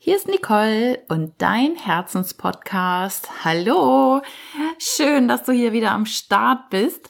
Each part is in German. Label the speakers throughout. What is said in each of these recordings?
Speaker 1: Hier ist Nicole und dein Herzenspodcast. Hallo, schön, dass du hier wieder am Start bist.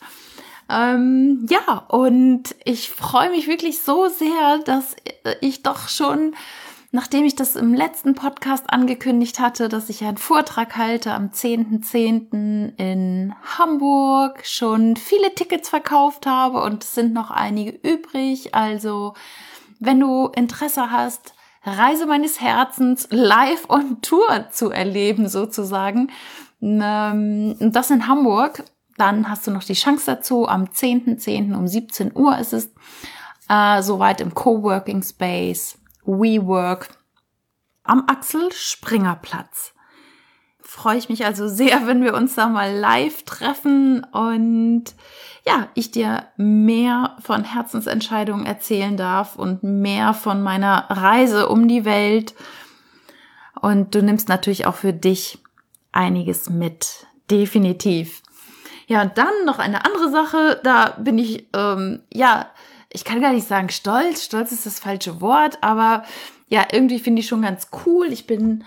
Speaker 1: Und ich freue mich wirklich so sehr, dass ich doch schon, nachdem ich das im letzten Podcast angekündigt hatte, dass ich einen Vortrag halte am 10.10. in Hamburg, schon viele Tickets verkauft habe und es sind noch einige übrig. Also, wenn du Interesse hast, Reise meines Herzens live on Tour zu erleben sozusagen, und das in Hamburg, dann hast du noch die Chance dazu. Am 10.10. um 17 Uhr ist es soweit im Coworking Space WeWork am Axel-Springer-Platz. Freue ich mich also sehr, wenn wir uns da mal live treffen und ja, ich dir mehr von Herzensentscheidungen erzählen darf und mehr von meiner Reise um die Welt. Und du nimmst natürlich auch für dich einiges mit, definitiv. Ja, und dann noch eine andere Sache, da bin ich, ich kann gar nicht sagen stolz ist das falsche Wort, aber ja, irgendwie finde ich schon ganz cool. Ich bin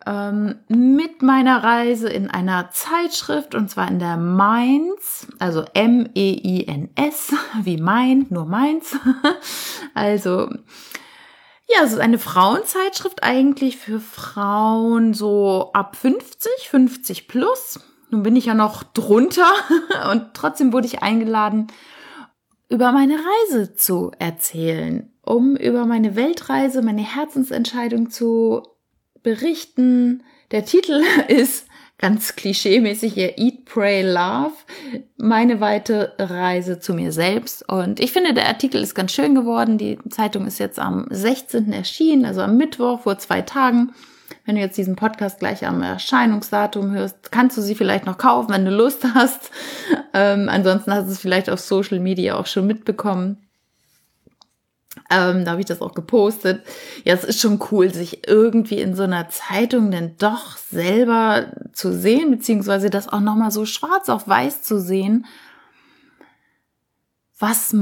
Speaker 1: mit meiner Reise in einer Zeitschrift, und zwar in der Mainz, also M-E-I-N-S, wie Mind, nur Mainz. Also, ja, es ist eine Frauenzeitschrift eigentlich für Frauen so ab 50 plus. Nun bin ich ja noch drunter und trotzdem wurde ich eingeladen, über meine Reise zu erzählen, um über meine Weltreise, meine Herzensentscheidung zu berichten. Der Titel ist ganz klischeemäßig hier Eat, Pray, Love, meine weite Reise zu mir selbst. Und ich finde, der Artikel ist ganz schön geworden. Die Zeitung ist jetzt am 16. erschienen, also am Mittwoch vor 2 Tagen. Wenn du jetzt diesen Podcast gleich am Erscheinungsdatum hörst, kannst du sie vielleicht noch kaufen, wenn du Lust hast. Ansonsten hast du es vielleicht auf Social Media auch schon mitbekommen. Da habe ich das auch gepostet. Ja, es ist schon cool, sich irgendwie in so einer Zeitung denn doch selber zu sehen, beziehungsweise das auch nochmal so schwarz auf weiß zu sehen, was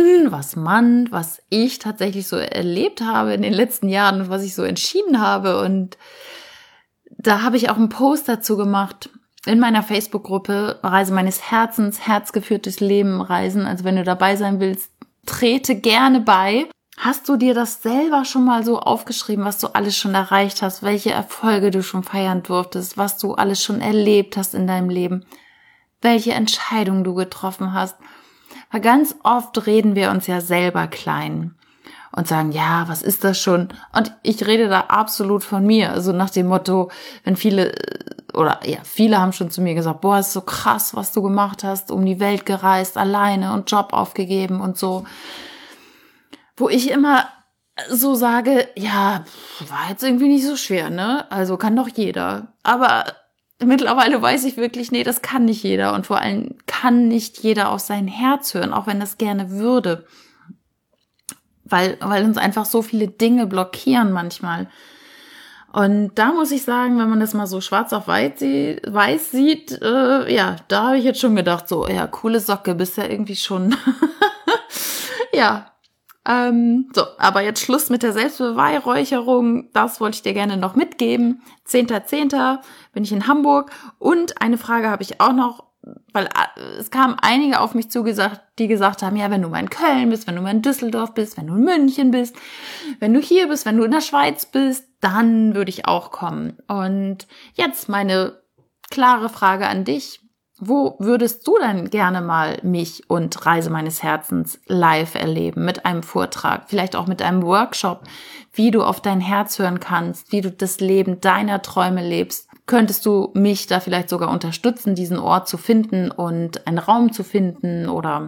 Speaker 1: ich tatsächlich so erlebt habe in den letzten Jahren und was ich so entschieden habe. Und da habe ich auch einen Post dazu gemacht in meiner Facebook-Gruppe Reise meines Herzens, herzgeführtes Leben reisen. Also wenn du dabei sein willst, trete gerne bei. Hast du dir das selber schon mal so aufgeschrieben, was du alles schon erreicht hast, welche Erfolge du schon feiern durftest, was du alles schon erlebt hast in deinem Leben, welche Entscheidungen du getroffen hast? Weil ganz oft reden wir uns ja selber klein und sagen, ja, was ist das schon? Und ich rede da absolut von mir. Also nach dem Motto, wenn viele haben schon zu mir gesagt, boah, ist so krass, was du gemacht hast, um die Welt gereist, alleine und Job aufgegeben und so. Wo ich immer so sage, ja, war jetzt irgendwie nicht so schwer, ne? Also kann doch jeder. Aber mittlerweile weiß ich wirklich, nee, das kann nicht jeder. Und vor allem kann nicht jeder auf sein Herz hören, auch wenn das gerne würde. Weil uns einfach so viele Dinge blockieren manchmal. Und da muss ich sagen, wenn man das mal so schwarz auf weiß sieht, da habe ich jetzt schon gedacht, so, ja, coole Socke, bist ja irgendwie schon, ja. Aber jetzt Schluss mit der Selbstbeweihräucherung. Das wollte ich dir gerne noch mitgeben. 10.10. bin ich in Hamburg. Und eine Frage habe ich auch noch, weil es kamen einige auf mich zugesagt, die gesagt haben, ja, wenn du mal in Köln bist, wenn du mal in Düsseldorf bist, wenn du in München bist, wenn du hier bist, wenn du in der Schweiz bist, dann würde ich auch kommen. Und jetzt meine klare Frage an dich. Wo würdest du denn gerne mal mich und Reise meines Herzens live erleben? Mit einem Vortrag, vielleicht auch mit einem Workshop, wie du auf dein Herz hören kannst, wie du das Leben deiner Träume lebst. Könntest du mich da vielleicht sogar unterstützen, diesen Ort zu finden und einen Raum zu finden oder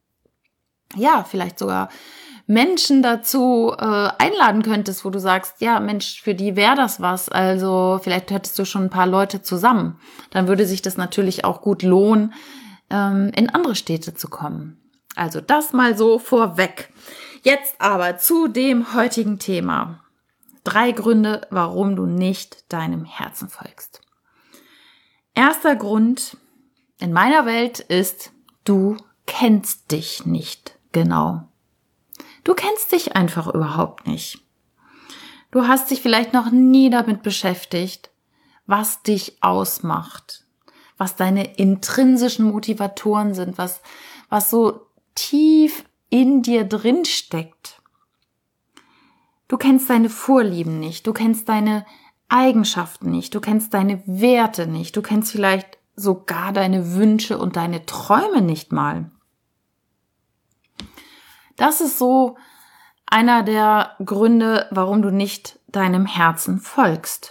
Speaker 1: ja, vielleicht sogar Menschen dazu einladen könntest, wo du sagst, ja Mensch, für die wäre das was, also vielleicht hättest du schon ein paar Leute zusammen. Dann würde sich das natürlich auch gut lohnen, in andere Städte zu kommen. Also das mal so vorweg. Jetzt aber zu dem heutigen Thema. 3 Gründe, warum du nicht deinem Herzen folgst. Erster Grund in meiner Welt ist, du kennst dich nicht genau. Du kennst dich einfach überhaupt nicht. Du hast dich vielleicht noch nie damit beschäftigt, was dich ausmacht, was deine intrinsischen Motivatoren sind, was so tief in dir drin steckt. Du kennst deine Vorlieben nicht, du kennst deine Eigenschaften nicht, du kennst deine Werte nicht, du kennst vielleicht sogar deine Wünsche und deine Träume nicht mal. Das ist so einer der Gründe, warum du nicht deinem Herzen folgst.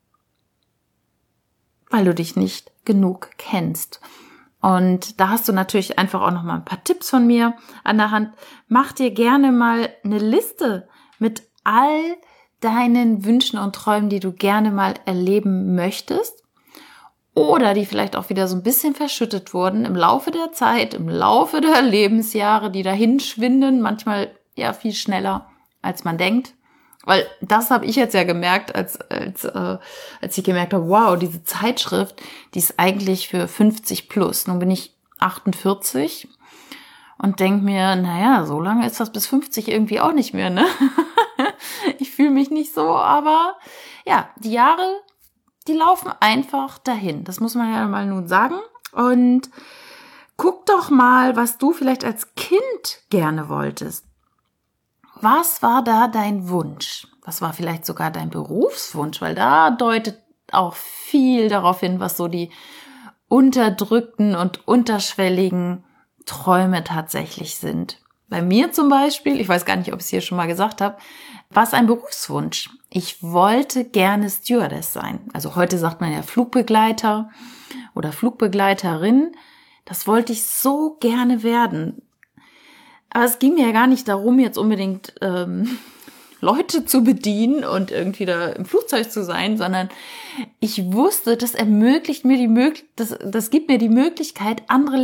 Speaker 1: Weil du dich nicht genug kennst. Und da hast du natürlich einfach auch noch mal ein paar Tipps von mir an der Hand. Mach dir gerne mal eine Liste mit all deinen Wünschen und Träumen, die du gerne mal erleben möchtest. Oder die vielleicht auch wieder so ein bisschen verschüttet wurden im Laufe der Zeit, im Laufe der Lebensjahre, die dahin schwinden, manchmal ja viel schneller, als man denkt. Weil das habe ich jetzt ja gemerkt, als ich gemerkt habe, wow, diese Zeitschrift, die ist eigentlich für 50 plus. Nun bin ich 48 und denke mir, naja, so lange ist das bis 50 irgendwie auch nicht mehr, ne? Ich fühle mich nicht so, aber ja, die Jahre, die laufen einfach dahin. Das muss man ja mal nun sagen. Und guck doch mal, was du vielleicht als Kind gerne wolltest. Was war da dein Wunsch? Was war vielleicht sogar dein Berufswunsch? Weil da deutet auch viel darauf hin, was so die unterdrückten und unterschwelligen Träume tatsächlich sind. Bei mir zum Beispiel, ich weiß gar nicht, ob ich es hier schon mal gesagt habe, war es ein Berufswunsch. Ich wollte gerne Stewardess sein. Also heute sagt man ja Flugbegleiter oder Flugbegleiterin. Das wollte ich so gerne werden. Aber es ging mir ja gar nicht darum, jetzt unbedingt Leute zu bedienen und irgendwie da im Flugzeug zu sein, sondern ich wusste, das ermöglicht mir das gibt mir die Möglichkeit, andere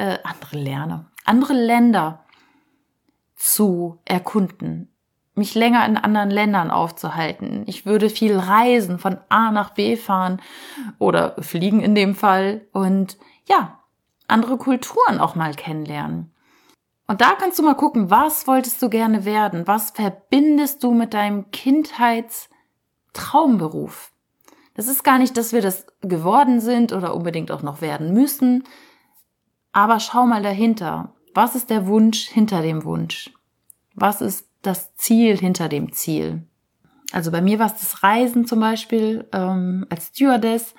Speaker 1: Länder zu erkunden, mich länger in anderen Ländern aufzuhalten. Ich würde viel reisen, von A nach B fahren oder fliegen in dem Fall und ja, andere Kulturen auch mal kennenlernen. Und da kannst du mal gucken, was wolltest du gerne werden? Was verbindest du mit deinem Kindheitstraumberuf? Das ist gar nicht, dass wir das geworden sind oder unbedingt auch noch werden müssen. Aber schau mal dahinter. Was ist der Wunsch hinter dem Wunsch? Was ist das Ziel hinter dem Ziel? Also bei mir war es das Reisen zum Beispiel als Stewardess.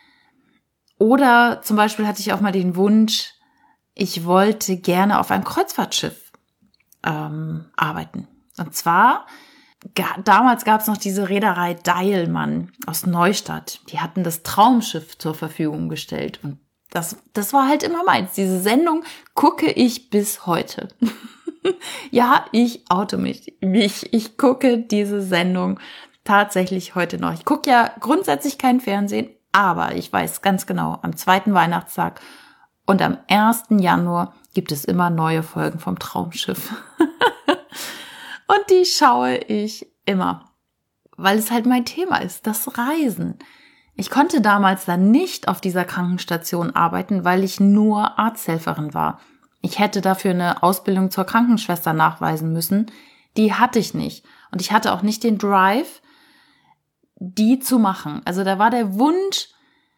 Speaker 1: Oder zum Beispiel hatte ich auch mal den Wunsch, ich wollte gerne auf einem Kreuzfahrtschiff arbeiten. Und zwar, damals gab es noch diese Reederei Deilmann aus Neustadt. Die hatten das Traumschiff zur Verfügung gestellt. Und das war halt immer meins. Diese Sendung gucke ich bis heute. Ja, ich oute mich. Ich gucke diese Sendung tatsächlich heute noch. Ich gucke ja grundsätzlich kein Fernsehen, aber ich weiß ganz genau, am 2. Weihnachtstag und am 1. Januar gibt es immer neue Folgen vom Traumschiff. Und die schaue ich immer, weil es halt mein Thema ist, das Reisen. Ich konnte damals dann nicht auf dieser Krankenstation arbeiten, weil ich nur Arzthelferin war. Ich hätte dafür eine Ausbildung zur Krankenschwester nachweisen müssen. Die hatte ich nicht. Und ich hatte auch nicht den Drive, die zu machen. Also da war der Wunsch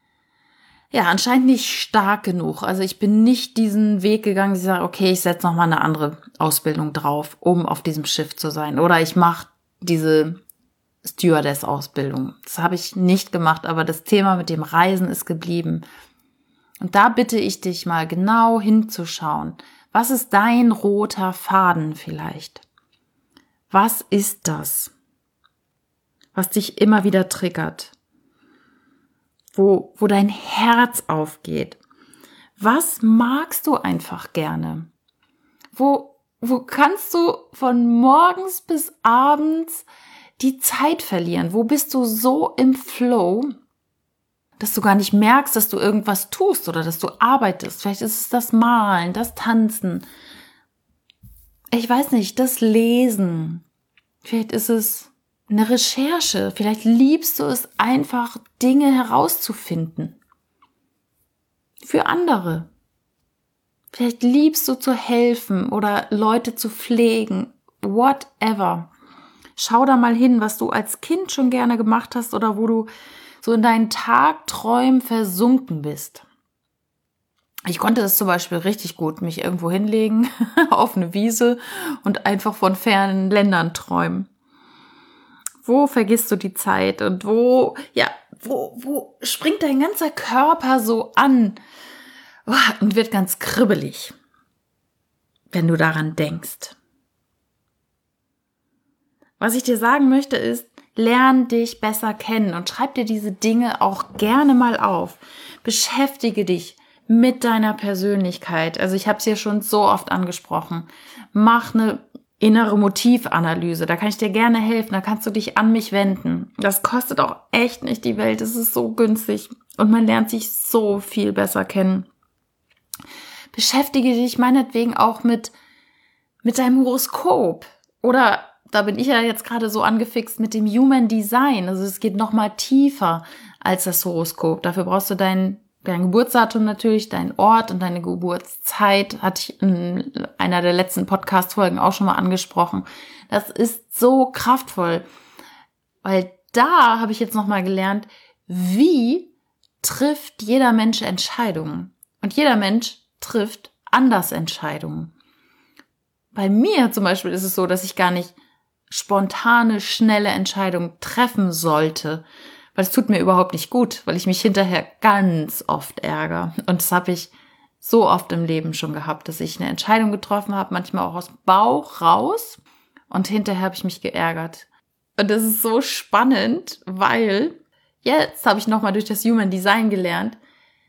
Speaker 1: ja anscheinend nicht stark genug. Also ich bin nicht diesen Weg gegangen, dass ich sage, okay, ich setze nochmal eine andere Ausbildung drauf, um auf diesem Schiff zu sein. Oder ich mache diese Stewardess-Ausbildung. Das habe ich nicht gemacht, aber das Thema mit dem Reisen ist geblieben. Und da bitte ich dich mal genau hinzuschauen. Was ist dein roter Faden vielleicht? Was ist das, was dich immer wieder triggert? Wo dein Herz aufgeht? Was magst du einfach gerne? Wo kannst du von morgens bis abends die Zeit verlieren? Wo bist du so im Flow, dass du gar nicht merkst, dass du irgendwas tust oder dass du arbeitest? Vielleicht ist es das Malen, das Tanzen. Ich weiß nicht, das Lesen. Vielleicht ist es eine Recherche. Vielleicht liebst du es einfach, Dinge herauszufinden. Für andere. Vielleicht liebst du zu helfen oder Leute zu pflegen. Whatever. Schau da mal hin, was du als Kind schon gerne gemacht hast oder wo du so in deinen Tagträumen versunken bist. Ich konnte das zum Beispiel richtig gut, mich irgendwo hinlegen auf eine Wiese und einfach von fernen Ländern träumen. Wo vergisst du die Zeit und wo springt dein ganzer Körper so an und wird ganz kribbelig, wenn du daran denkst. Was ich dir sagen möchte ist, lern dich besser kennen und schreib dir diese Dinge auch gerne mal auf. Beschäftige dich mit deiner Persönlichkeit. Also ich habe es ja schon so oft angesprochen. Mach eine innere Motivanalyse. Da kann ich dir gerne helfen. Da kannst du dich an mich wenden. Das kostet auch echt nicht die Welt. Es ist so günstig und man lernt sich so viel besser kennen. Beschäftige dich meinetwegen auch mit deinem Horoskop. Oder da bin ich ja jetzt gerade so angefixt mit dem Human Design. Also es geht noch mal tiefer als das Horoskop. Dafür brauchst du dein Geburtsdatum natürlich, dein Ort und deine Geburtszeit, hatte ich in einer der letzten Podcast-Folgen auch schon mal angesprochen. Das ist so kraftvoll, weil da habe ich jetzt noch mal gelernt, wie trifft jeder Mensch Entscheidungen. Und jeder Mensch trifft anders Entscheidungen. Bei mir zum Beispiel ist es so, dass ich gar nicht spontane, schnelle Entscheidungen treffen sollte, weil es tut mir überhaupt nicht gut, weil ich mich hinterher ganz oft ärgere. Und das habe ich so oft im Leben schon gehabt, dass ich eine Entscheidung getroffen habe, manchmal auch aus Bauch raus und hinterher habe ich mich geärgert. Und das ist so spannend, weil jetzt habe ich nochmal durch das Human Design gelernt,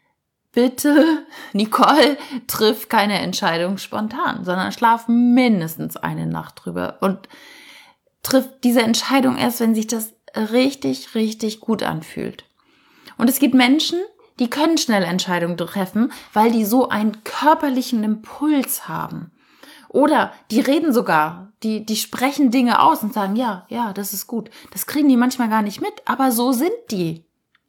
Speaker 1: bitte, Nicole, triff keine Entscheidung spontan, sondern schlaf mindestens eine Nacht drüber und triff diese Entscheidung erst, wenn sich das richtig, richtig gut anfühlt. Und es gibt Menschen, die können schnell Entscheidungen treffen, weil die so einen körperlichen Impuls haben. Oder die reden sogar, die sprechen Dinge aus und sagen, ja, das ist gut. Das kriegen die manchmal gar nicht mit, aber so sind die.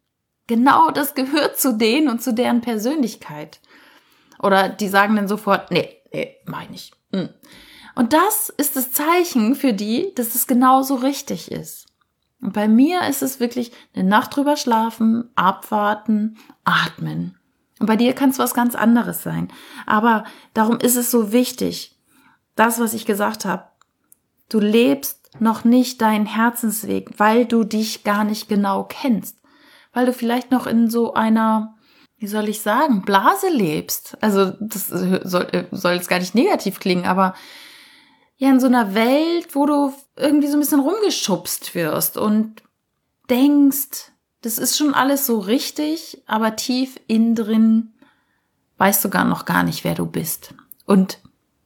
Speaker 1: Genau das gehört zu denen und zu deren Persönlichkeit. Oder die sagen dann sofort, nee, mach ich nicht. Und das ist das Zeichen für die, dass es genauso richtig ist. Und bei mir ist es wirklich eine Nacht drüber schlafen, abwarten, atmen. Und bei dir kann es was ganz anderes sein. Aber darum ist es so wichtig, das, was ich gesagt habe, du lebst noch nicht deinen Herzensweg, weil du dich gar nicht genau kennst. Weil du vielleicht noch in so einer, wie soll ich sagen, Blase lebst. Also das soll jetzt gar nicht negativ klingen, aber ja, in so einer Welt, wo du irgendwie so ein bisschen rumgeschubst wirst und denkst, das ist schon alles so richtig, aber tief innen drin weißt du noch gar nicht, wer du bist. Und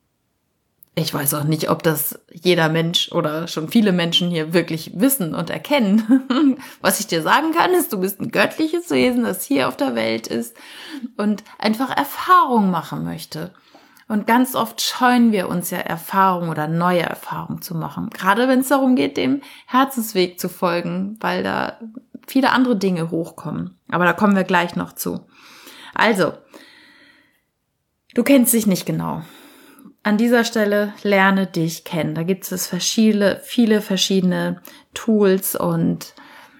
Speaker 1: ich weiß auch nicht, ob das jeder Mensch oder schon viele Menschen hier wirklich wissen und erkennen. Was ich dir sagen kann, ist, du bist ein göttliches Wesen, das hier auf der Welt ist und einfach Erfahrung machen möchte. Und ganz oft scheuen wir uns ja Erfahrungen oder neue Erfahrungen zu machen. Gerade wenn es darum geht, dem Herzensweg zu folgen, weil da viele andere Dinge hochkommen. Aber da kommen wir gleich noch zu. Also, du kennst dich nicht genau. An dieser Stelle lerne dich kennen. Da gibt es viele verschiedene Tools und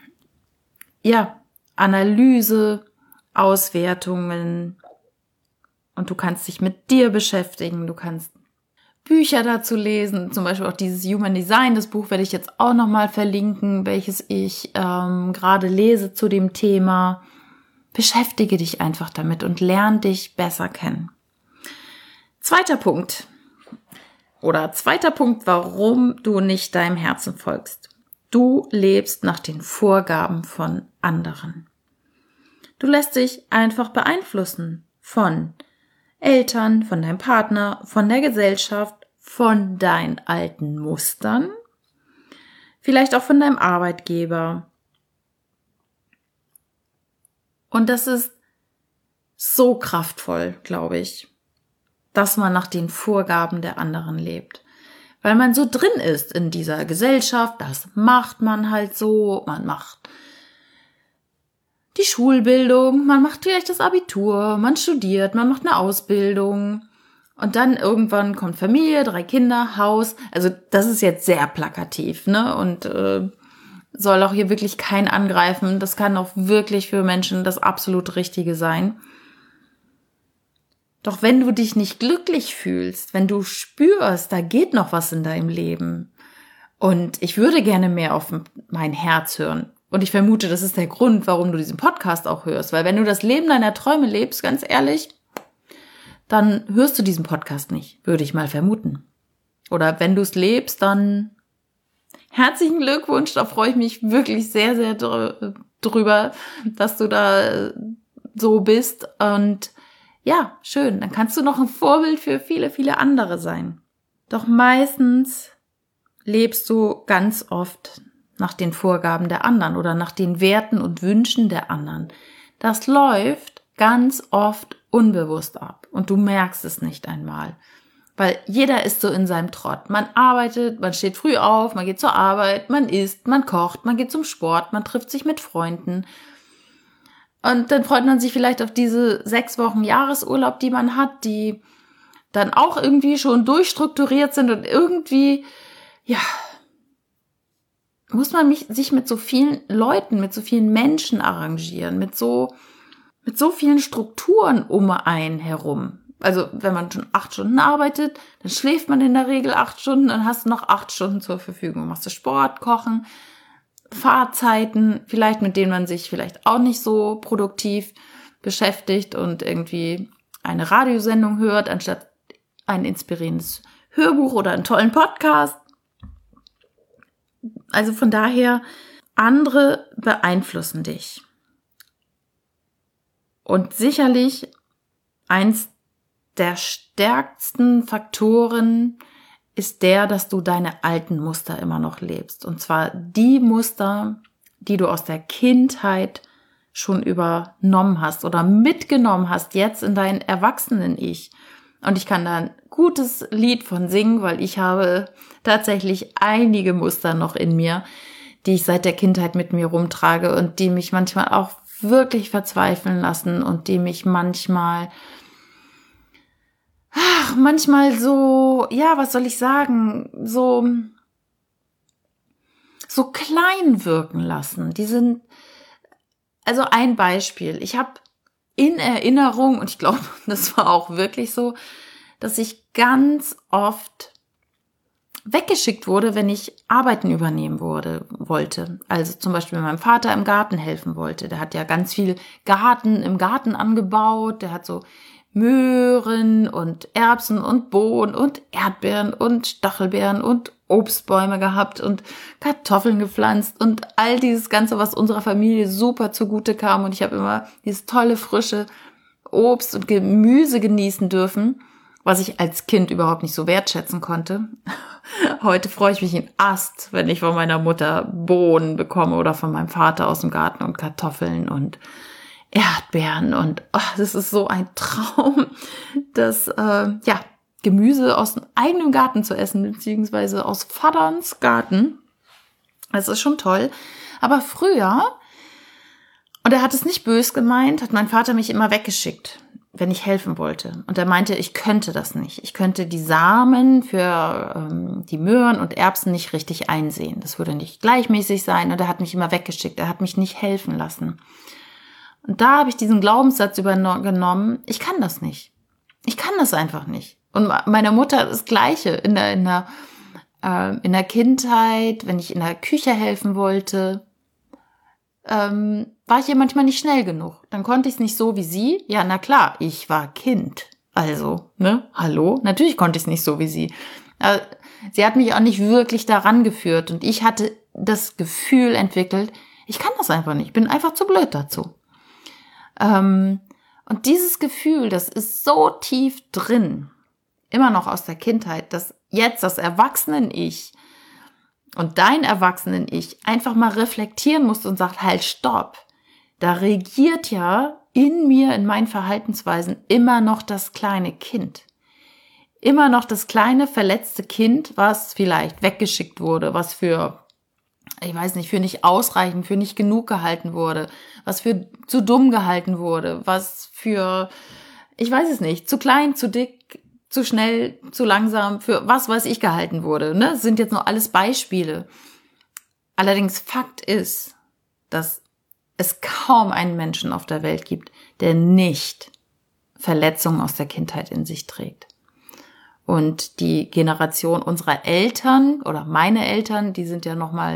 Speaker 1: ja, Analyse, Auswertungen. Und du kannst dich mit dir beschäftigen, du kannst Bücher dazu lesen, zum Beispiel auch dieses Human Design, das Buch werde ich jetzt auch nochmal verlinken, welches ich gerade lese zu dem Thema. Beschäftige dich einfach damit und lerne dich besser kennen. Zweiter Punkt, warum du nicht deinem Herzen folgst. Du lebst nach den Vorgaben von anderen. Du lässt dich einfach beeinflussen von Eltern, von deinem Partner, von der Gesellschaft, von deinen alten Mustern, vielleicht auch von deinem Arbeitgeber. Und das ist so kraftvoll, glaube ich, dass man nach den Vorgaben der anderen lebt. Weil man so drin ist in dieser Gesellschaft, das macht man halt so, man macht die Schulbildung, man macht vielleicht das Abitur, man studiert, man macht eine Ausbildung Und dann irgendwann kommt Familie, 3 Kinder, Haus. Also das ist jetzt sehr plakativ, ne? Und soll auch hier wirklich kein angreifen. Das kann auch wirklich für Menschen das absolut Richtige sein. Doch wenn du dich nicht glücklich fühlst, wenn du spürst, da geht noch was in deinem Leben und ich würde gerne mehr auf mein Herz hören. Und ich vermute, das ist der Grund, warum du diesen Podcast auch hörst. Weil wenn du das Leben deiner Träume lebst, ganz ehrlich, dann hörst du diesen Podcast nicht, würde ich mal vermuten. Oder wenn du es lebst, dann herzlichen Glückwunsch, da freue ich mich wirklich sehr, sehr drüber, dass du da so bist. Und ja, schön, dann kannst du noch ein Vorbild für viele, viele andere sein. Doch meistens lebst du ganz oft nach den Vorgaben der anderen oder nach den Werten und Wünschen der anderen. Das läuft ganz oft unbewusst ab und du merkst es nicht einmal. Weil jeder ist so in seinem Trott. Man arbeitet, man steht früh auf, man geht zur Arbeit, man isst, man kocht, man geht zum Sport, man trifft sich mit Freunden. Und dann freut man sich vielleicht auf diese 6 Wochen Jahresurlaub, die man hat, die dann auch irgendwie schon durchstrukturiert sind und irgendwie, ja, muss man sich mit so vielen Leuten, mit so vielen Menschen arrangieren, mit so vielen Strukturen um einen herum. Also wenn man schon 8 Stunden arbeitet, dann schläft man in der Regel 8 Stunden, dann hast du noch 8 Stunden zur Verfügung. Machst du Sport, Kochen, Fahrzeiten, vielleicht mit denen man sich vielleicht auch nicht so produktiv beschäftigt und irgendwie eine Radiosendung hört, anstatt ein inspirierendes Hörbuch oder einen tollen Podcast. Also von daher, andere beeinflussen dich. Und sicherlich eins der stärksten Faktoren ist der, dass du deine alten Muster immer noch lebst. Und zwar die Muster, die du aus der Kindheit schon übernommen hast oder mitgenommen hast, jetzt in dein Erwachsenen-Ich. Und ich kann da ein gutes Lied von singen, weil ich habe tatsächlich einige Muster noch in mir, die ich seit der Kindheit mit mir rumtrage und die mich manchmal auch wirklich verzweifeln lassen und die mich manchmal so, ja, was soll ich sagen, so klein wirken lassen. Die sind, also ein Beispiel. Ich habe in Erinnerung, und ich glaube, das war auch wirklich so, dass ich ganz oft weggeschickt wurde, wenn ich Arbeiten übernehmen wollte. Also zum Beispiel meinem Vater im Garten helfen wollte. Der hat ja ganz viel im Garten angebaut. Der hat so Möhren und Erbsen und Bohnen und Erdbeeren und Stachelbeeren und Obstbäume gehabt und Kartoffeln gepflanzt und all dieses Ganze, was unserer Familie super zugute kam. Und ich habe immer dieses tolle, frische Obst und Gemüse genießen dürfen, was ich als Kind überhaupt nicht so wertschätzen konnte. Heute freue ich mich in Ast, wenn ich von meiner Mutter Bohnen bekomme oder von meinem Vater aus dem Garten und Kartoffeln und Erdbeeren und das ist so ein Traum, das Gemüse aus dem eigenen Garten zu essen, beziehungsweise aus Vaterns Garten. Das ist schon toll. Aber früher, und er hat es nicht böse gemeint, hat mein Vater mich immer weggeschickt, wenn ich helfen wollte. Und er meinte, ich könnte das nicht. Ich könnte die Samen für die Möhren und Erbsen nicht richtig einsehen. Das würde nicht gleichmäßig sein. Und er hat mich immer weggeschickt. Er hat mich nicht helfen lassen. Und da habe ich diesen Glaubenssatz übernommen, ich kann das nicht. Ich kann das einfach nicht. Und meiner Mutter das Gleiche. In der Kindheit, wenn ich in der Küche helfen wollte, war ich ihr manchmal nicht schnell genug. Dann konnte ich es nicht so wie sie. Ja, na klar, ich war Kind. Also, ne, hallo? Natürlich konnte ich es nicht so wie sie. Sie hat mich auch nicht wirklich daran geführt. Und ich hatte das Gefühl entwickelt, ich kann das einfach nicht. Ich bin einfach zu blöd dazu. Und dieses Gefühl, das ist so tief drin, immer noch aus der Kindheit, dass jetzt das Erwachsenen-Ich und dein Erwachsenen-Ich einfach mal reflektieren muss und sagt, halt, stopp. Da regiert ja in mir, in meinen Verhaltensweisen immer noch das kleine Kind. Immer noch das kleine, verletzte Kind, was vielleicht weggeschickt wurde, was für nicht ausreichend, für nicht genug gehalten wurde, was für zu dumm gehalten wurde, was für, zu klein, zu dick, zu schnell, zu langsam, für was weiß ich gehalten wurde. Ne? Das sind jetzt nur alles Beispiele. Allerdings Fakt ist, dass es kaum einen Menschen auf der Welt gibt, der nicht Verletzungen aus der Kindheit in sich trägt. Und die Generation unserer Eltern oder meine Eltern, die sind ja nochmal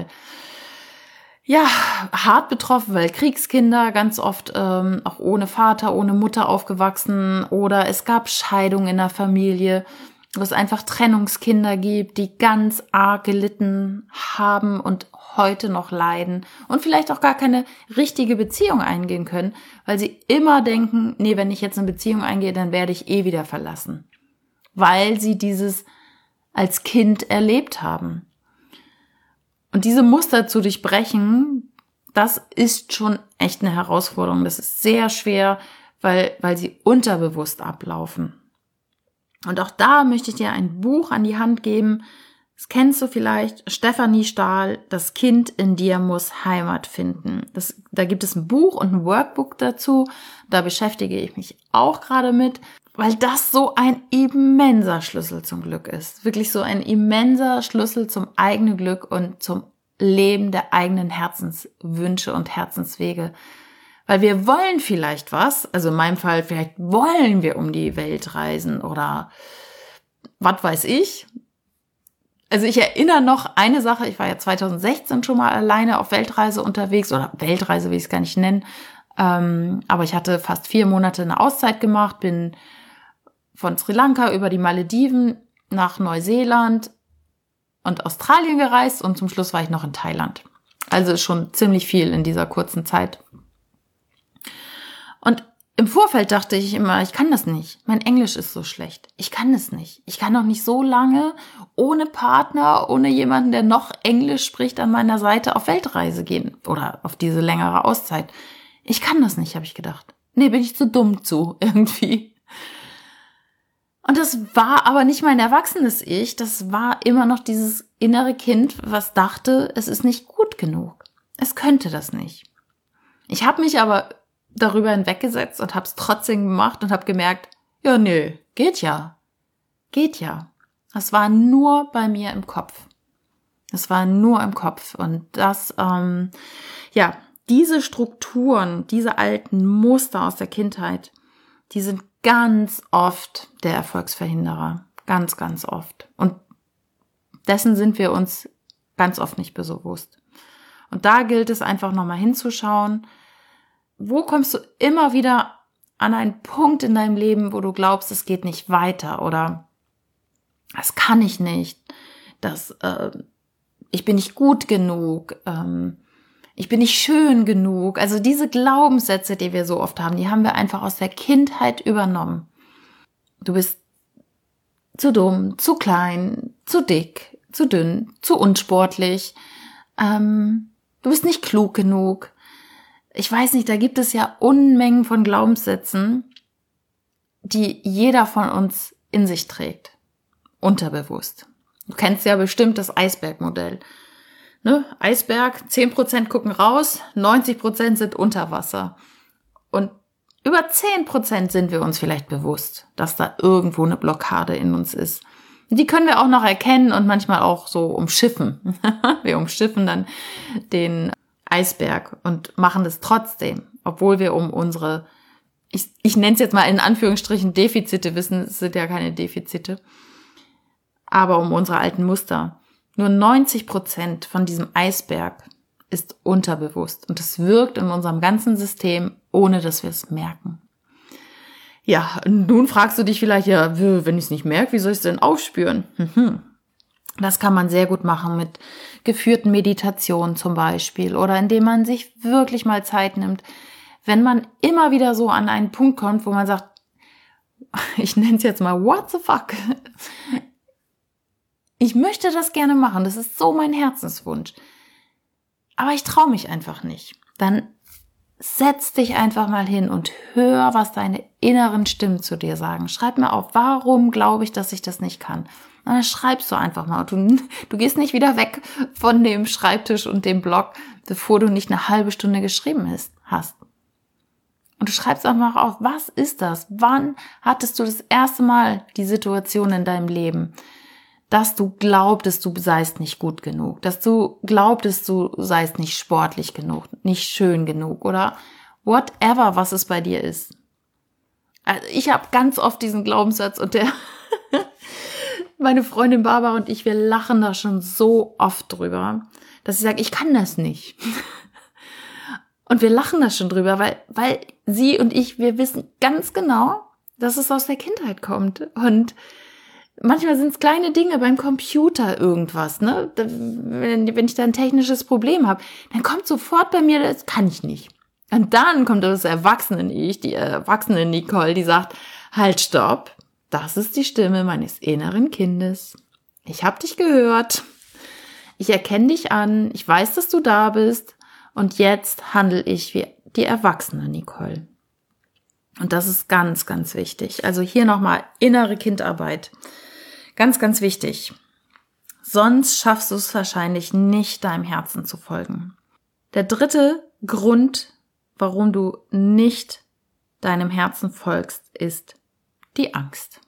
Speaker 1: hart betroffen, weil Kriegskinder ganz oft auch ohne Vater, ohne Mutter aufgewachsen, oder es gab Scheidungen in der Familie, wo es einfach Trennungskinder gibt, die ganz arg gelitten haben und heute noch leiden und vielleicht auch gar keine richtige Beziehung eingehen können, weil sie immer denken, nee, wenn ich jetzt eine Beziehung eingehe, dann werde ich eh wieder verlassen, weil sie dieses als Kind erlebt haben. Und diese Muster zu durchbrechen, das ist schon echt eine Herausforderung. Das ist sehr schwer, weil sie unterbewusst ablaufen. Und auch da möchte ich dir ein Buch an die Hand geben. Das kennst du vielleicht, Stefanie Stahl, Das Kind in dir muss Heimat finden. Da gibt es ein Buch und ein Workbook dazu. Da beschäftige ich mich auch gerade mit, weil das so ein immenser Schlüssel zum Glück ist. Wirklich so ein immenser Schlüssel zum eigenen Glück und zum Leben der eigenen Herzenswünsche und Herzenswege. Weil wir wollen vielleicht was, also in meinem Fall, vielleicht wollen wir um die Welt reisen oder was weiß ich. Also ich erinnere noch eine Sache, ich war ja 2016 schon mal alleine auf Weltreise unterwegs, oder Weltreise will ich es gar nicht nennen, aber ich hatte fast 4 Monate eine Auszeit gemacht, bin von Sri Lanka über die Malediven nach Neuseeland und Australien gereist und zum Schluss war ich noch in Thailand. Also schon ziemlich viel in dieser kurzen Zeit. Und im Vorfeld dachte ich immer, ich kann das nicht. Mein Englisch ist so schlecht. Ich kann das nicht. Ich kann doch nicht so lange ohne Partner, ohne jemanden, der noch Englisch spricht, an meiner Seite auf Weltreise gehen oder auf diese längere Auszeit. Ich kann das nicht, habe ich gedacht. Nee, bin ich zu dumm zu irgendwie. Und das war aber nicht mein erwachsenes Ich, das war immer noch dieses innere Kind, was dachte, es ist nicht gut genug. Es könnte das nicht. Ich habe mich aber darüber hinweggesetzt und habe es trotzdem gemacht und habe gemerkt, ja, nö, geht ja. Geht ja. Das war nur bei mir im Kopf. Das war nur im Kopf. Und das, diese Strukturen, diese alten Muster aus der Kindheit, die sind ganz oft der Erfolgsverhinderer. Ganz, ganz oft. Und dessen sind wir uns ganz oft nicht bewusst. Und da gilt es einfach nochmal hinzuschauen, wo kommst du immer wieder an einen Punkt in deinem Leben, wo du glaubst, es geht nicht weiter oder das kann ich nicht, ich bin nicht gut genug, ich bin nicht schön genug. Also diese Glaubenssätze, die wir so oft haben, die haben wir einfach aus der Kindheit übernommen. Du bist zu dumm, zu klein, zu dick, zu dünn, zu unsportlich, du bist nicht klug genug. Ich weiß nicht, da gibt es ja Unmengen von Glaubenssätzen, die jeder von uns in sich trägt. Unterbewusst. Du kennst ja bestimmt das Eisbergmodell. Ne? Eisberg, 10% gucken raus, 90% sind unter Wasser. Und über 10% sind wir uns vielleicht bewusst, dass da irgendwo eine Blockade in uns ist. Und die können wir auch noch erkennen und manchmal auch so umschiffen. Wir umschiffen dann den Eisberg und machen das trotzdem, obwohl wir um unsere, ich nenne es jetzt mal in Anführungsstrichen Defizite wissen, es sind ja keine Defizite, aber um unsere alten Muster. Nur 90% von diesem Eisberg ist unterbewusst und es wirkt in unserem ganzen System, ohne dass wir es merken. Ja, nun fragst du dich vielleicht, ja, wenn ich es nicht merke, wie soll ich es denn aufspüren? Das kann man sehr gut machen mit geführten Meditationen zum Beispiel oder indem man sich wirklich mal Zeit nimmt. Wenn man immer wieder so an einen Punkt kommt, wo man sagt, ich nenne es jetzt mal what the fuck, ich möchte das gerne machen, das ist so mein Herzenswunsch, aber ich traue mich einfach nicht. Dann setz dich einfach mal hin und hör, was deine inneren Stimmen zu dir sagen. Schreib mir auf, warum glaube ich, dass ich das nicht kann. Und dann schreibst du einfach mal. Du gehst nicht wieder weg von dem Schreibtisch und dem Blog, bevor du nicht eine halbe Stunde geschrieben hast. Und du schreibst einfach auf, was ist das? Wann hattest du das erste Mal die Situation in deinem Leben, dass du glaubtest, du seist nicht gut genug, dass du glaubtest, du seist nicht sportlich genug, nicht schön genug oder whatever, was es bei dir ist. Also ich habe ganz oft diesen Glaubenssatz und meine Freundin Barbara und ich, wir lachen da schon so oft drüber, dass ich sage, ich kann das nicht. Und wir lachen da schon drüber, weil sie und ich, wir wissen ganz genau, dass es aus der Kindheit kommt. Und manchmal sind es kleine Dinge beim Computer irgendwas, ne? Wenn ich da ein technisches Problem habe, dann kommt sofort bei mir, das kann ich nicht. Und dann kommt das Erwachsene-Ich, die erwachsene Nicole, die sagt, halt, stopp, das ist die Stimme meines inneren Kindes. Ich habe dich gehört, ich erkenne dich an, ich weiß, dass du da bist und jetzt handle ich wie die erwachsene Nicole. Und das ist ganz, ganz wichtig. Also hier nochmal innere Kindarbeit. Ganz, ganz wichtig. Sonst schaffst du es wahrscheinlich nicht, deinem Herzen zu folgen. Der dritte Grund, warum du nicht deinem Herzen folgst, ist die Angst.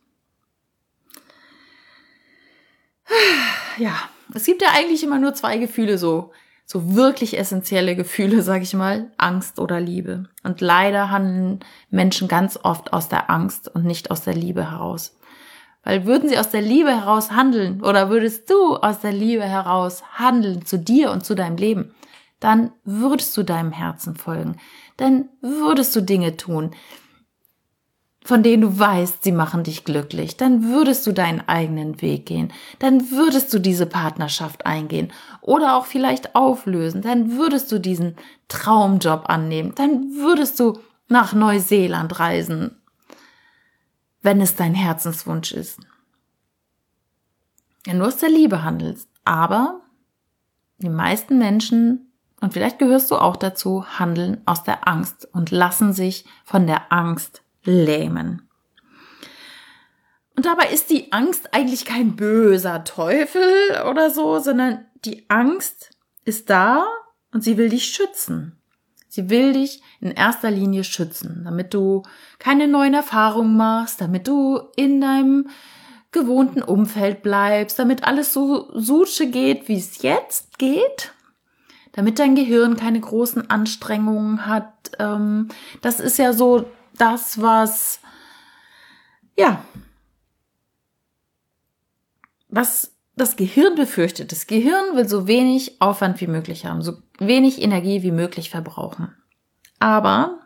Speaker 1: Ja, es gibt ja eigentlich immer nur zwei Gefühle, so wirklich essentielle Gefühle, sag ich mal, Angst oder Liebe. Und leider handeln Menschen ganz oft aus der Angst und nicht aus der Liebe heraus. Weil würden sie aus der Liebe heraus handeln oder würdest du aus der Liebe heraus handeln zu dir und zu deinem Leben, dann würdest du deinem Herzen folgen. Dann würdest du Dinge tun, von denen du weißt, sie machen dich glücklich. Dann würdest du deinen eigenen Weg gehen. Dann würdest du diese Partnerschaft eingehen oder auch vielleicht auflösen. Dann würdest du diesen Traumjob annehmen. Dann würdest du nach Neuseeland reisen, wenn es dein Herzenswunsch ist. Wenn du aus der Liebe handelst. Aber die meisten Menschen, und vielleicht gehörst du auch dazu, handeln aus der Angst und lassen sich von der Angst lähmen. Und dabei ist die Angst eigentlich kein böser Teufel oder so, sondern die Angst ist da und sie will dich schützen. Sie will dich in erster Linie schützen, damit du keine neuen Erfahrungen machst, damit du in deinem gewohnten Umfeld bleibst, damit alles so suche geht, wie es jetzt geht, damit dein Gehirn keine großen Anstrengungen hat. Das ist ja so das, was das Gehirn befürchtet. Das Gehirn will so wenig Aufwand wie möglich haben, so wenig Energie wie möglich verbrauchen. Aber,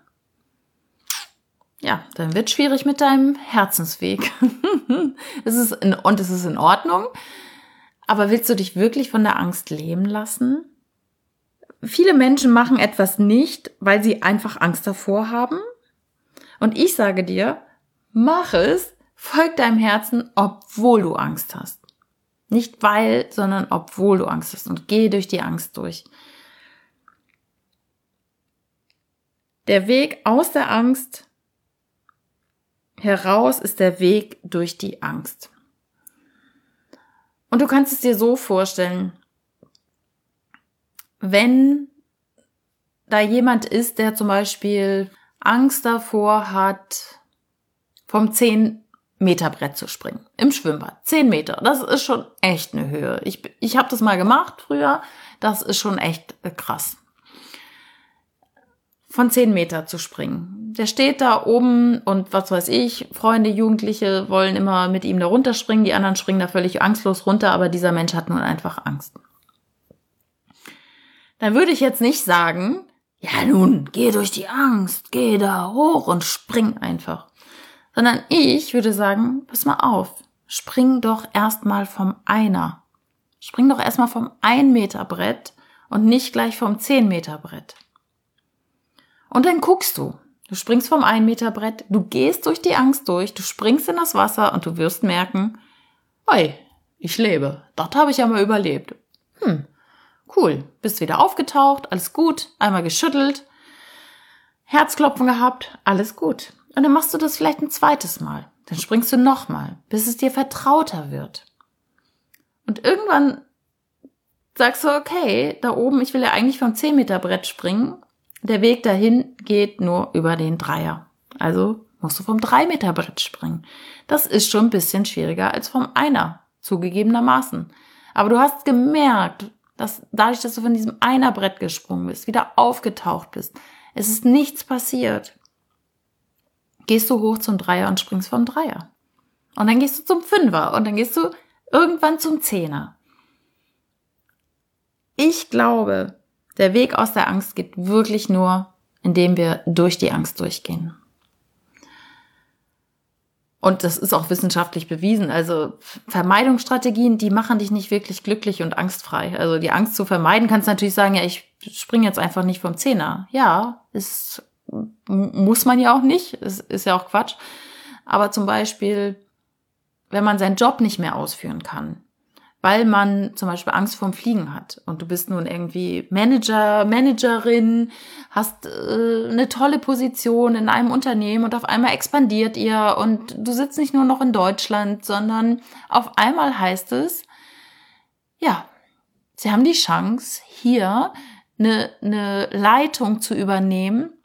Speaker 1: ja, dann wird es schwierig mit deinem Herzensweg. Es ist in Ordnung. Aber willst du dich wirklich von der Angst lähmen lassen? Viele Menschen machen etwas nicht, weil sie einfach Angst davor haben. Und ich sage dir, mach es, folg deinem Herzen, obwohl du Angst hast. Nicht weil, sondern obwohl du Angst hast und geh durch die Angst durch. Der Weg aus der Angst heraus ist der Weg durch die Angst. Und du kannst es dir so vorstellen, wenn da jemand ist, der zum Beispiel Angst davor hat, vom 10-Meter-Brett zu springen. Im Schwimmbad. 10 Meter. Das ist schon echt eine Höhe. Ich habe das mal gemacht früher. Das ist schon echt krass. Von 10 Meter zu springen. Der steht da oben und was weiß ich, Freunde, Jugendliche wollen immer mit ihm da runterspringen. Die anderen springen da völlig angstlos runter, aber dieser Mensch hat nun einfach Angst. Dann würde ich jetzt nicht sagen, ja nun, geh durch die Angst, geh da hoch und spring einfach. Sondern ich würde sagen, pass mal auf, spring doch erstmal vom Einer. Spring doch erstmal vom 1-Meter-Brett und nicht gleich vom 10-Meter-Brett. Und dann guckst du. Du springst vom 1-Meter-Brett, du gehst durch die Angst durch, du springst in das Wasser und du wirst merken, oi, ich lebe. Das habe ich ja mal überlebt. Cool, bist wieder aufgetaucht, alles gut, einmal geschüttelt, Herzklopfen gehabt, alles gut. Und dann machst du das vielleicht ein zweites Mal. Dann springst du nochmal, bis es dir vertrauter wird. Und irgendwann sagst du, okay, da oben, ich will ja eigentlich vom 10-Meter-Brett springen, Der Weg dahin geht nur über den Dreier. Also musst du vom 3-Meter-Brett springen. Das ist schon ein bisschen schwieriger als vom Einer, zugegebenermaßen. Aber du hast gemerkt, dass dadurch, dass du von diesem Einer-Brett gesprungen bist, wieder aufgetaucht bist, es ist nichts passiert. Gehst du hoch zum Dreier und springst vom Dreier. Und dann gehst du zum Fünfer und dann gehst du irgendwann zum Zehner. Ich glaube, der Weg aus der Angst geht wirklich nur, indem wir durch die Angst durchgehen. Und das ist auch wissenschaftlich bewiesen. Also Vermeidungsstrategien, die machen dich nicht wirklich glücklich und angstfrei. Also die Angst zu vermeiden, kannst du natürlich sagen, ja, ich springe jetzt einfach nicht vom Zehner. Ja, muss man ja auch nicht. Es ist ja auch Quatsch. Aber zum Beispiel, wenn man seinen Job nicht mehr ausführen kann, weil man zum Beispiel Angst vorm Fliegen hat und du bist nun irgendwie Managerin, hast eine tolle Position in einem Unternehmen und auf einmal expandiert ihr und du sitzt nicht nur noch in Deutschland, sondern auf einmal heißt es, ja, sie haben die Chance, hier eine Leitung zu übernehmen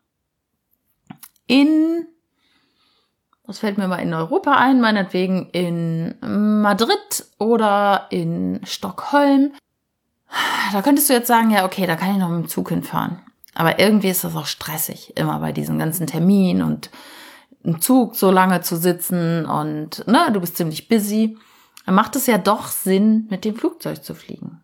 Speaker 1: was fällt mir mal in Europa ein, meinetwegen in Madrid oder in Stockholm. Da könntest du jetzt sagen, ja, okay, da kann ich noch mit dem Zug hinfahren. Aber irgendwie ist das auch stressig, immer bei diesen ganzen Terminen und im Zug so lange zu sitzen und du bist ziemlich busy. Dann macht es ja doch Sinn, mit dem Flugzeug zu fliegen.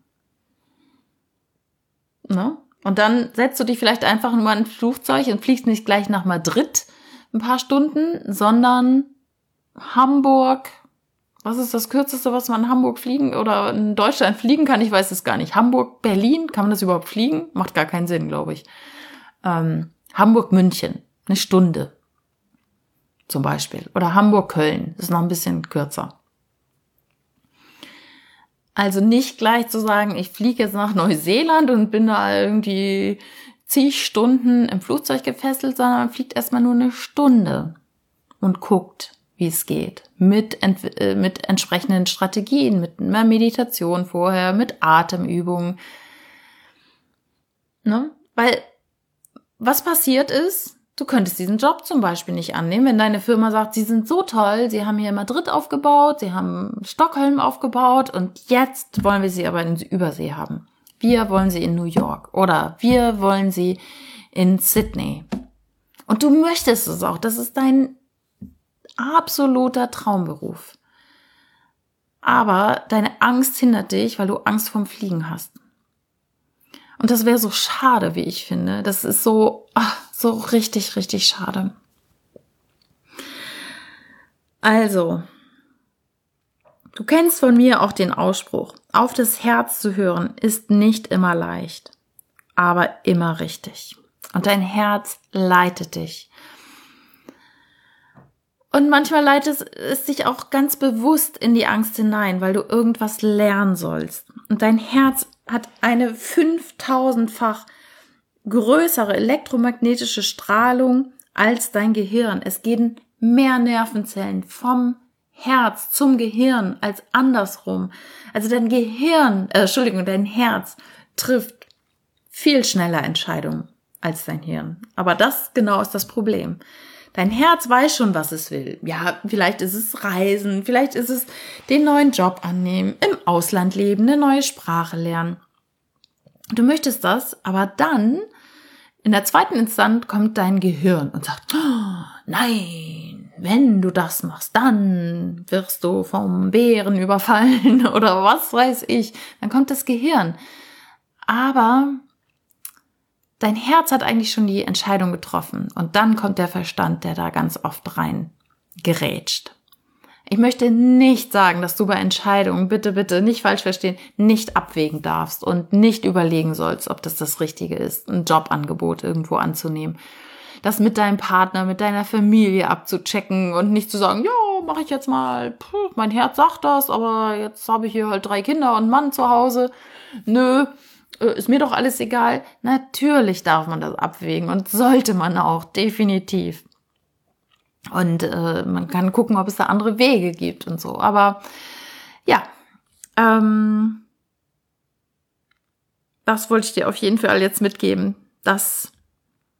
Speaker 1: Ne? Und dann setzt du dich vielleicht einfach nur in ein Flugzeug und fliegst nicht gleich nach Madrid ein paar Stunden, sondern Hamburg. Was ist das Kürzeste, was man in Hamburg fliegen oder in Deutschland fliegen kann? Ich weiß es gar nicht. Hamburg, Berlin, kann man das überhaupt fliegen? Macht gar keinen Sinn, glaube ich. Hamburg, München, 1 Stunde zum Beispiel. Oder Hamburg, Köln, ist noch ein bisschen kürzer. Also nicht gleich zu sagen, ich fliege jetzt nach Neuseeland und bin da irgendwie zig Stunden im Flugzeug gefesselt, sondern man fliegt erstmal nur 1 Stunde und guckt, wie es geht. Mit entsprechenden Strategien, mit einer Meditation vorher, mit Atemübungen. Ne? Weil was passiert ist, du könntest diesen Job zum Beispiel nicht annehmen, wenn deine Firma sagt, sie sind so toll, sie haben hier Madrid aufgebaut, sie haben Stockholm aufgebaut und jetzt wollen wir sie aber in Übersee haben. Wir wollen sie in New York oder wir wollen sie in Sydney. Und du möchtest es auch. Das ist dein absoluter Traumberuf. Aber deine Angst hindert dich, weil du Angst vorm Fliegen hast. Und das wäre so schade, wie ich finde. Das ist so richtig, richtig schade. Also, du kennst von mir auch den Ausspruch, auf das Herz zu hören ist nicht immer leicht, aber immer richtig. Und dein Herz leitet dich. Und manchmal leitet es dich auch ganz bewusst in die Angst hinein, weil du irgendwas lernen sollst. Und dein Herz hat eine 5000-fach größere elektromagnetische Strahlung als dein Gehirn. Es gehen mehr Nervenzellen vom Herz zum Gehirn als andersrum. Also dein Herz trifft viel schneller Entscheidungen als dein Hirn. Aber das genau ist das Problem. Dein Herz weiß schon, was es will. Ja, vielleicht ist es Reisen, vielleicht ist es den neuen Job annehmen, im Ausland leben, eine neue Sprache lernen. Du möchtest das, aber dann in der zweiten Instanz kommt dein Gehirn und sagt, oh, nein, wenn du das machst, dann wirst du vom Bären überfallen oder was weiß ich. Dann kommt das Gehirn. Aber dein Herz hat eigentlich schon die Entscheidung getroffen und dann kommt der Verstand, der da ganz oft rein gerätscht. Ich möchte nicht sagen, dass du bei Entscheidungen, bitte nicht falsch verstehen, nicht abwägen darfst und nicht überlegen sollst, ob das Richtige ist, ein Jobangebot irgendwo anzunehmen. Das mit deinem Partner, mit deiner Familie abzuchecken und nicht zu sagen, ja, mache ich jetzt mal, mein Herz sagt das, aber jetzt habe ich hier halt 3 Kinder und einen Mann zu Hause. Nö, ist mir doch alles egal. Natürlich darf man das abwägen und sollte man auch, definitiv. Und man kann gucken, ob es da andere Wege gibt und so. Aber ja, das wollte ich dir auf jeden Fall jetzt mitgeben, dass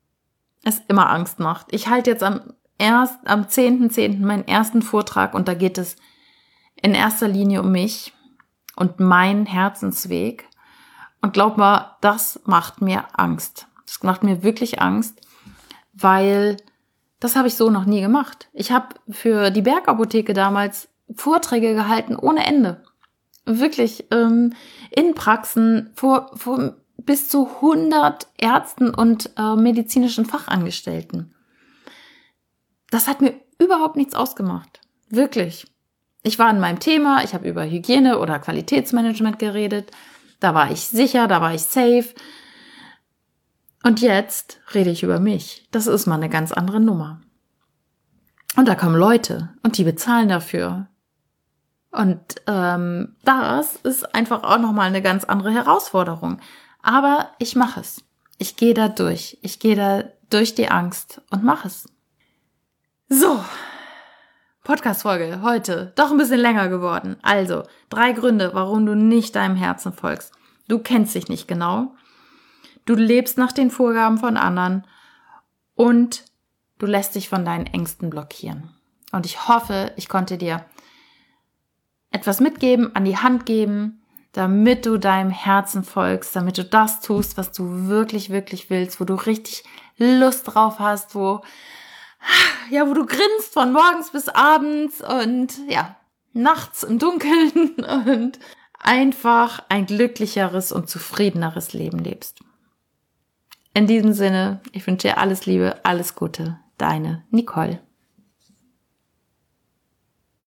Speaker 1: es immer Angst macht. Ich halte jetzt am 10.10. meinen ersten Vortrag und da geht es in erster Linie um mich und meinen Herzensweg. Und glaub mal, das macht mir Angst. Das macht mir wirklich Angst, weil das habe ich so noch nie gemacht. Ich habe für die Bergapotheke damals Vorträge gehalten ohne Ende. Wirklich in Praxen vor bis zu 100 Ärzten und medizinischen Fachangestellten. Das hat mir überhaupt nichts ausgemacht. Wirklich. Ich war in meinem Thema, ich habe über Hygiene oder Qualitätsmanagement geredet. Da war ich sicher, da war ich safe. Und jetzt rede ich über mich. Das ist mal eine ganz andere Nummer. Und da kommen Leute und die bezahlen dafür. Und das ist einfach auch nochmal eine ganz andere Herausforderung. Aber ich mache es. Ich gehe da durch. Ich gehe da durch die Angst und mache es. So, Podcast-Folge heute. Doch ein bisschen länger geworden. Also, 3 Gründe, warum du nicht deinem Herzen folgst. Du kennst dich nicht genau. Du lebst nach den Vorgaben von anderen. Und du lässt dich von deinen Ängsten blockieren. Und ich hoffe, ich konnte dir etwas mitgeben, an die Hand geben, damit du deinem Herzen folgst, damit du das tust, was du wirklich, wirklich willst, wo du richtig Lust drauf hast, wo du grinst von morgens bis abends und nachts im Dunkeln und einfach ein glücklicheres und zufriedeneres Leben lebst. In diesem Sinne, ich wünsche dir alles Liebe, alles Gute, deine Nicole.